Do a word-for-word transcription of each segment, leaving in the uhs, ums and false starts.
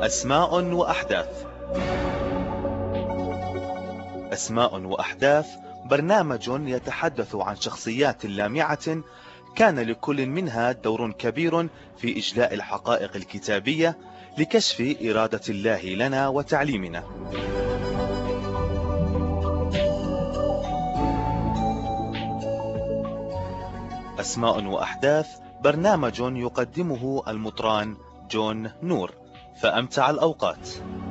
أسماء وأحداث. أسماء وأحداث برنامج يتحدث عن شخصيات لامعة كان لكل منها دور كبير في إجلاء الحقائق الكتابية لكشف إرادة الله لنا وتعليمنا. أسماء وأحداث برنامج يقدمه المطران جون نور، فأمتع الأوقات.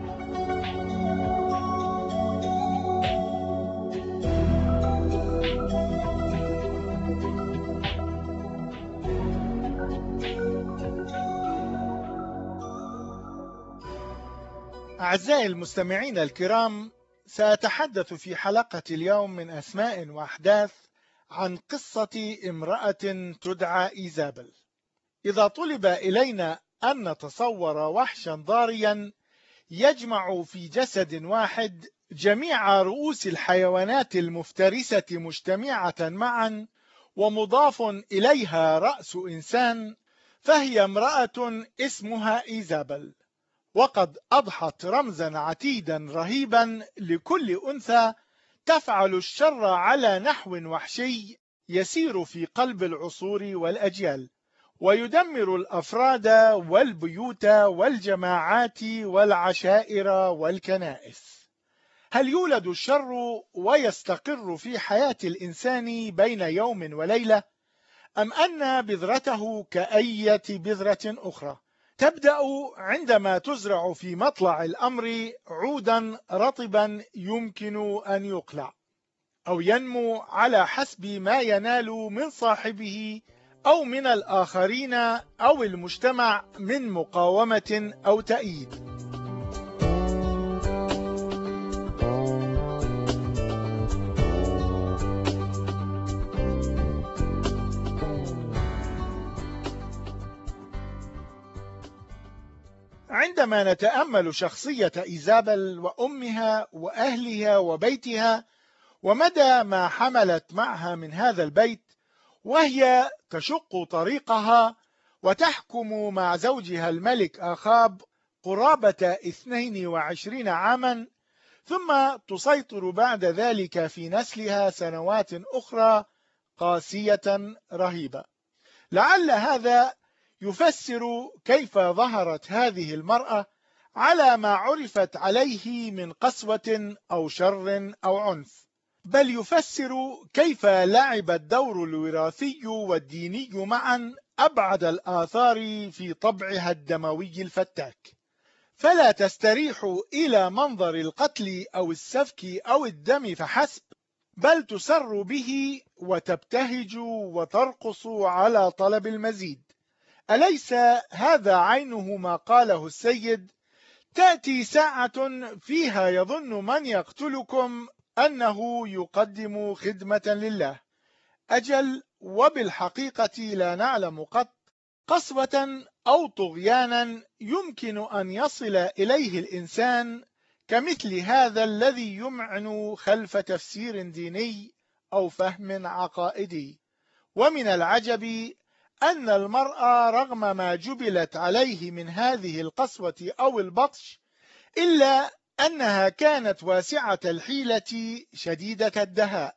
أعزائي المستمعين الكرام، سأتحدث في حلقة اليوم من أسماء وأحداث عن قصة امرأة تدعى إيزابل. إذا طلب إلينا أن نتصور وحشا ضاريا يجمع في جسد واحد جميع رؤوس الحيوانات المفترسة مجتمعة معا ومضاف إليها رأس إنسان، فهي امرأة اسمها إيزابل، وقد أضحت رمزا عتيدا رهيبا لكل أنثى تفعل الشر على نحو وحشي يسير في قلب العصور والأجيال، ويدمر الأفراد والبيوت والجماعات والعشائر والكنائس. هل يولد الشر ويستقر في حياة الإنسان بين يوم وليلة، أم أن بذرته كأية بذرة أخرى تبدأ عندما تزرع في مطلع الأمر عودا رطبا يمكن أن يقلع، أو ينمو على حسب ما ينال من صاحبه أو من الآخرين أو المجتمع من مقاومة أو تأييد. عندما نتأمل شخصية إيزابل وأمها وأهلها وبيتها ومدى ما حملت معها من هذا البيت، وهي تشق طريقها وتحكم مع زوجها الملك آخاب قرابة اثنين وعشرين عاما، ثم تسيطر بعد ذلك في نسلها سنوات أخرى قاسية رهيبة. لعل هذا يفسر كيف ظهرت هذه المرأة على ما عرفت عليه من قسوة أو شر أو عنف، بل يفسر كيف لعب الدور الوراثي والديني معا أبعد الآثار في طبعها الدموي الفتاك، فلا تستريح إلى منظر القتل أو السفك أو الدم فحسب، بل تسر به وتبتهج وترقص على طلب المزيد. أليس هذا عينه ما قاله السيد: تأتي ساعة فيها يظن من يقتلكم أنه يقدم خدمة لله؟ أجل، وبالحقيقة لا نعلم قط قسوة أو طغيانا يمكن أن يصل إليه الإنسان كمثل هذا الذي يمعن خلف تفسير ديني أو فهم عقائدي. ومن العجب أن المرأة رغم ما جبلت عليه من هذه القسوة أو البطش، إلا أنها كانت واسعة الحيلة شديدة الدهاء،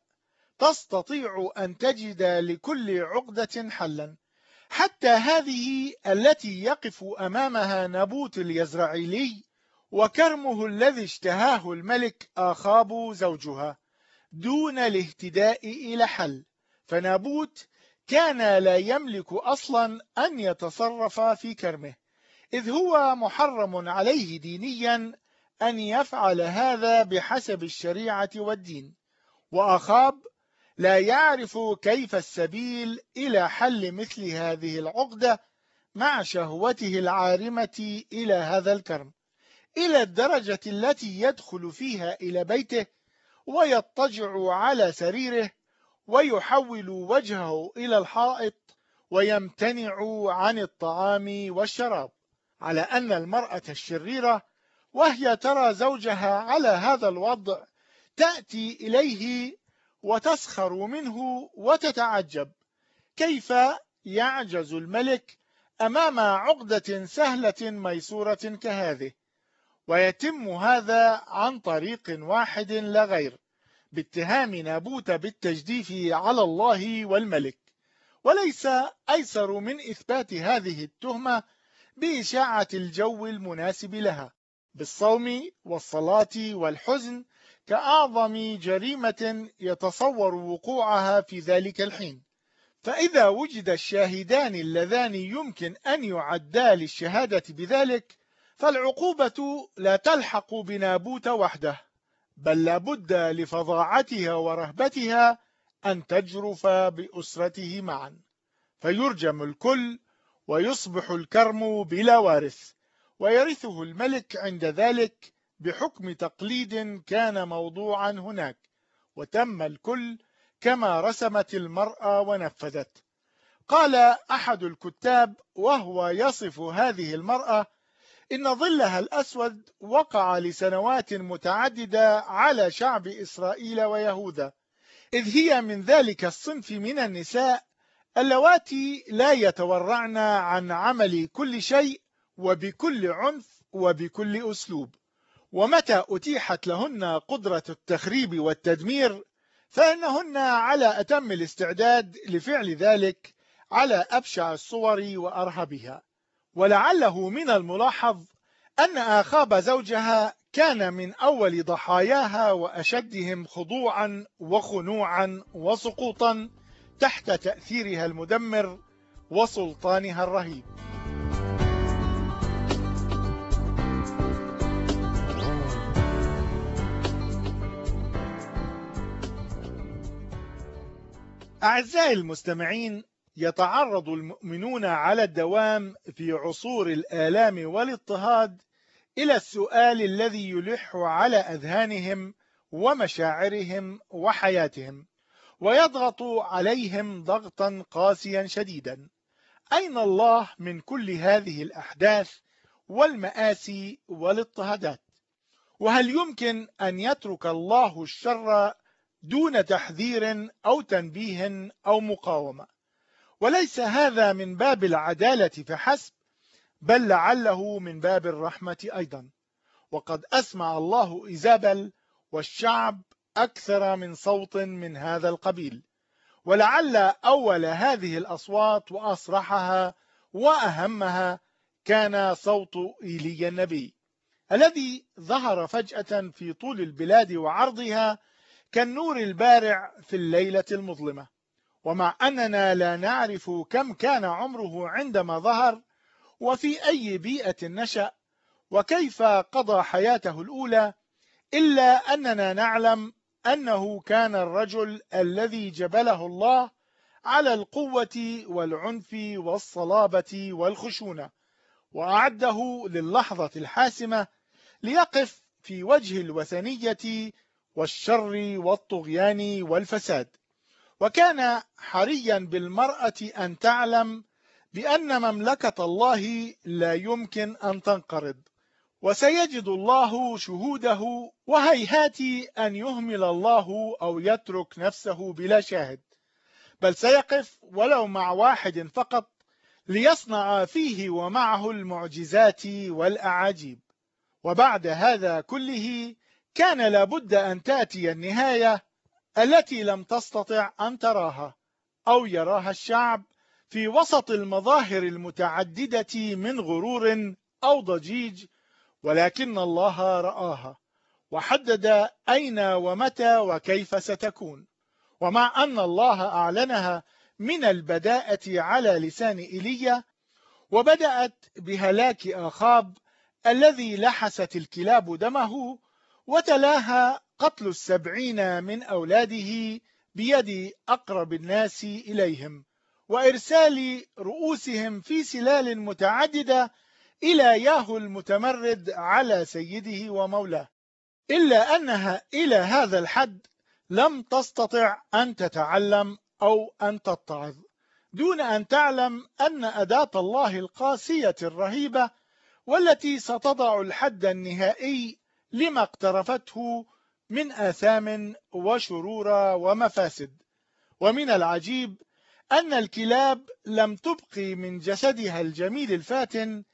تستطيع أن تجد لكل عقدة حلا، حتى هذه التي يقف أمامها نابوت اليزرعيلي وكرمه الذي اشتهاه الملك آخاب زوجها دون الاهتداء إلى حل. فنابوت كان لا يملك أصلا أن يتصرف في كرمه، إذ هو محرم عليه دينيا أن يفعل هذا بحسب الشريعة والدين، وأخاب لا يعرف كيف السبيل إلى حل مثل هذه العقدة مع شهوته العارمة إلى هذا الكرم، إلى الدرجة التي يدخل فيها إلى بيته ويضطجع على سريره ويحول وجهه إلى الحائط ويمتنع عن الطعام والشراب، على أن المرأة الشريرة وهي ترى زوجها على هذا الوضع تأتي إليه وتسخر منه وتتعجب كيف يعجز الملك أمام عقدة سهلة ميسورة كهذه، ويتم هذا عن طريق واحد لا غير، باتهام نابوت بالتجديف على الله والملك، وليس أيسر من إثبات هذه التهمة بإشاعة الجو المناسب لها بالصوم والصلاة والحزن كأعظم جريمة يتصور وقوعها في ذلك الحين. فإذا وجد الشاهدان اللذان يمكن أن يعدا للشهادة بذلك، فالعقوبة لا تلحق بنابوت وحده، بل لابد لفظاعتها ورهبتها أن تجرف بأسرته معا، فيرجم الكل ويصبح الكرم بلا وارث، ويرثه الملك عند ذلك بحكم تقليد كان موضوعا هناك، وتم الكل كما رسمت المرأة ونفذت. قال أحد الكتاب وهو يصف هذه المرأة: إن ظلها الأسود وقع لسنوات متعددة على شعب إسرائيل ويهوذا، إذ هي من ذلك الصنف من النساء اللواتي لا يتورعن عن عمل كل شيء وبكل عنف وبكل أسلوب، ومتى أتيحت لهن قدرة التخريب والتدمير فإنهن على أتم الاستعداد لفعل ذلك على أبشع الصور وأرهبها. ولعله من الملاحظ أن آخاب زوجها كان من أول ضحاياها وأشدهم خضوعا وخنوعا وسقوطا تحت تأثيرها المدمر وسلطانها الرهيب. أعزائي المستمعين، يتعرض المؤمنون على الدوام في عصور الآلام والاضطهاد إلى السؤال الذي يلح على أذهانهم ومشاعرهم وحياتهم، ويضغط عليهم ضغطا قاسيا شديدا: أين الله من كل هذه الأحداث والمآسي والاضطهادات؟ وهل يمكن أن يترك الله الشر دون تحذير أو تنبيه أو مقاومة؟ وليس هذا من باب العدالة فحسب، بل لعله من باب الرحمة أيضا. وقد أسمع الله إيزابل والشعب أكثر من صوت من هذا القبيل، ولعل أول هذه الأصوات وأصرحها وأهمها كان صوت إيليا النبي، الذي ظهر فجأة في طول البلاد وعرضها كالنور البارع في الليلة المظلمة. ومع أننا لا نعرف كم كان عمره عندما ظهر، وفي أي بيئة نشأ، وكيف قضى حياته الأولى، إلا أننا نعلم أنه كان الرجل الذي جبله الله على القوة والعنف والصلابة والخشونة، وأعده للحظة الحاسمة ليقف في وجه الوثنية والشر والطغيان والفساد. وكان حريا بالمرأة أن تعلم بأن مملكة الله لا يمكن أن تنقرض، وسيجد الله شهوده، وهيهات أن يهمل الله أو يترك نفسه بلا شاهد، بل سيقف ولو مع واحد فقط ليصنع فيه ومعه المعجزات والأعاجيب. وبعد هذا كله كان لابد أن تأتي النهاية التي لم تستطع أن تراها أو يراها الشعب في وسط المظاهر المتعددة من غرور أو ضجيج، ولكن الله رآها وحدد أين ومتى وكيف ستكون. ومع أن الله أعلنها من البداءة على لسان إيليا، وبدأت بهلاك آخاب الذي لحست الكلاب دمه، وتلاها قتل السبعين من أولاده بيد أقرب الناس إليهم، وإرسال رؤوسهم في سلال متعددة إلى ياهو المتمرد على سيده ومولاه، إلا أنها إلى هذا الحد لم تستطع أن تتعلم أو أن تتعظ دون أن تعلم أن أداة الله القاسية الرهيبة والتي ستضع الحد النهائي لما اقترفته من آثام وشرور ومفاسد. ومن العجيب أن الكلاب لم تبقي من جسدها الجميل الفاتن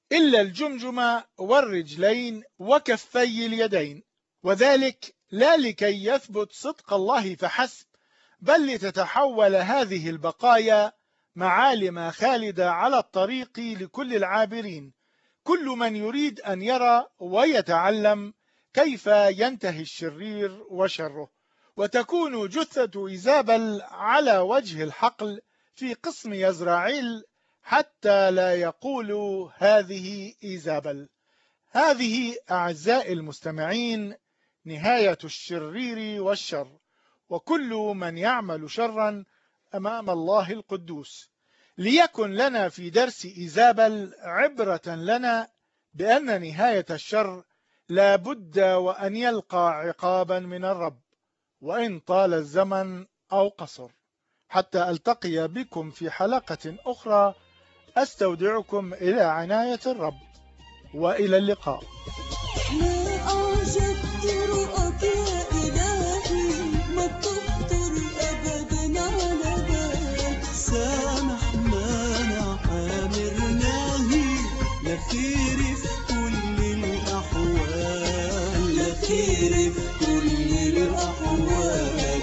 إلا الجمجمة والرجلين وكفي اليدين، وذلك لا لكي يثبت صدق الله فحسب، بل لتتحول هذه البقايا معالم خالدة على الطريق لكل العابرين، كل من يريد أن يرى ويتعلم كيف ينتهي الشرير وشره. وتكون جثة إيزابل على وجه الحقل في قسم يزرعيل حتى لا يقولوا هذه إيزابل. هذه أعزائي المستمعين نهاية الشرير والشر، وكل من يعمل شرا أمام الله القدوس. ليكن لنا في درس إيزابل عبرة لنا بأن نهاية الشر لا بد وأن يلقى عقابا من الرب، وإن طال الزمن أو قصر. حتى ألتقي بكم في حلقة أخرى، أستودعكم إلى عناية الرب، وإلى اللقاء. ما أعجبت رؤك يا إلهي، ما تخطر أبدا على بالك. سامح ما نعامرناه، لا خير في كل الأحوال، لا خير في كل الأحوال.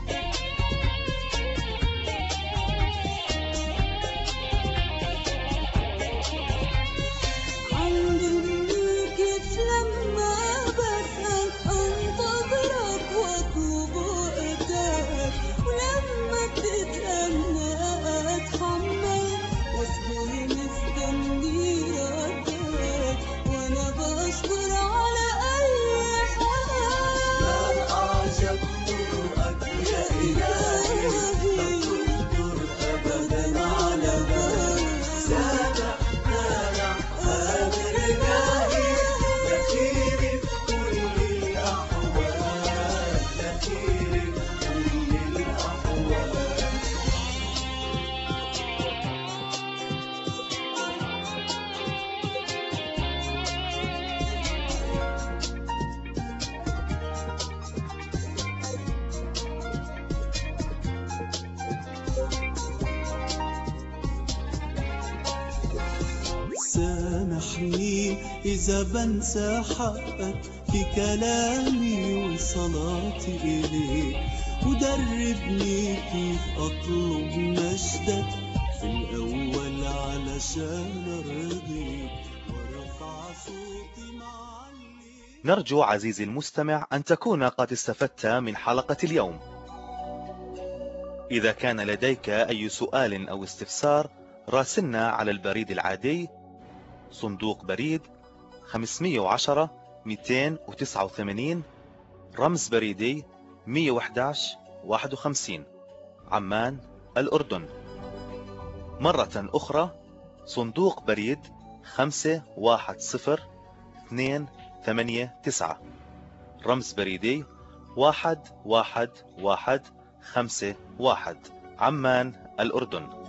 سامحني إذا بنسى حقك في كلامي وصلاتي إليك، ودربني كيف أطلب مجدك في الأول علشان أرضيك وارفع صوتي معلي. نرجو عزيزي المستمع أن تكون قد استفدت من حلقة اليوم. إذا كان لديك أي سؤال أو استفسار، راسلنا على البريد العادي صندوق بريد خمسمئة وعشرة مئتين وتسعة وثمانين، رمز بريدي مئة وأحد عشر واحد وخمسين، عمان الأردن. مرة أخرى صندوق بريد خمسة واحد صفر اثنين ثمانية تسعة، رمز بريدي واحد واحد واحد خمسة واحد، عمان الأردن.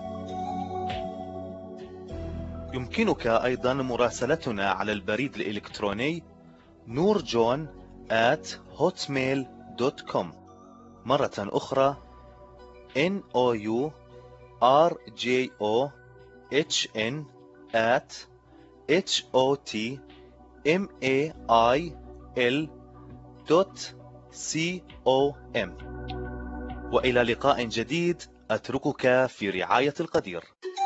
يمكنك أيضا مراسلتنا على البريد الإلكتروني نورجون آت هوتميل دوت كوم. مرة أخرى N O U R J O H N آت H O T M A I L دوت C O M. وإلى لقاء جديد، أتركك في رعاية القدير.